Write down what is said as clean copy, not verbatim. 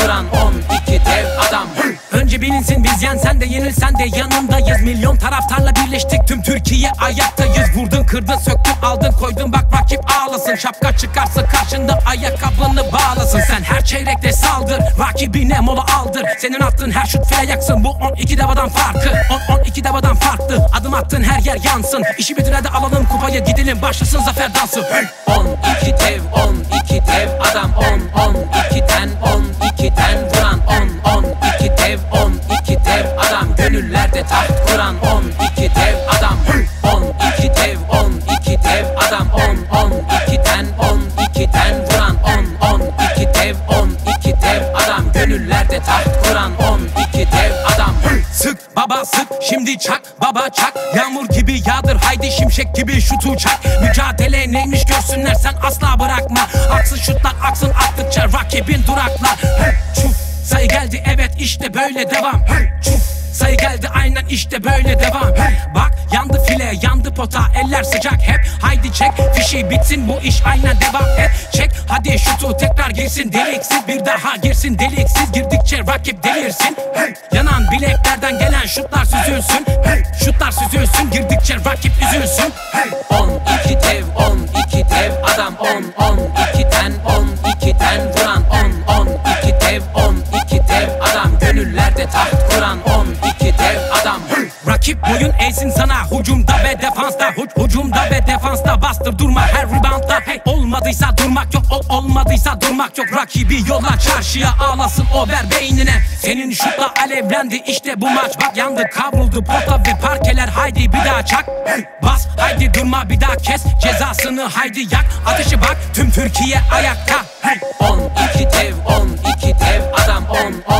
kuran 12 dev adam. Önce bilinsin biz yensen de yenilsen de yanındayız. Milyon taraftarla birleştik, tüm Türkiye ayaktayız. Vurdun kırdın söktün aldın koydun, bak rakip ağlasın. Şapka çıkarsa karşında ayakkabını bağlasın. Sen her çeyrekte saldır, rakibine mola aldır. Senin attığın her şut file yaksın, bu 12 dev adam farkı. 12 dev adam farklı, adım attığın her yer yansın. İşi bitir hadi alalım kupayı, gidelim başlasın zafer dansı. 12 dev 12 dev adam 12'den 12'den vuran 12 dev 12 dev adam. Gönüllerde taht kuran 12 dev adam. 12 dev 12 dev adam 12'den 12'den vuran 12 dev 12 dev adam. Gönüllerde taht kuran 12 dev adam. Sık baba sık, şimdi çak baba çak. Yağmur gibi yağdır, haydi şimşek gibi şutu çak. Mücadele neymiş görsünler, sen asla bırakma. Aksın şutlar aksın, attıkça rakibin duraklar. Çuf, sayı geldi, evet işte böyle devam. Çuf, sayı geldi, aynen işte böyle devam. Bak yandı file yandı pota, eller sıcak hep. Haydi çek fişi bitsin bu iş, aynen devam et. Çek hadi şutu tekrar girsin deliksiz, bir daha girsin deliksiz. Girdikçe rakip delirsin. Yanan bileklerden gelen şutlar süzülsün. Şutlar süzülsün, girdikçe rakip üzülsün. 12 dev 12 dev adam 12'den 12'den vuran 12 dev 12 dev adam. Gönüllerde taht kuran 12 dev adam. Rakip boyun eğsin sana, hucumda ve defansta. Hucumda ve defansta bastır durma her reboundda. Hey, olmadıysa durmak yok, olmadıysa durmak yok. Rakibi yolla çarşıya, ağlasın o ver beynine. Senin şutla alevlendi işte bu maç. Bak yandı kavruldu pota ve parkeler, haydi bir daha çak. Bas haydi durma bir daha kes cezasını, haydi yak ateşi bak tüm Türkiye ayakta. 12 dev 12 dev adam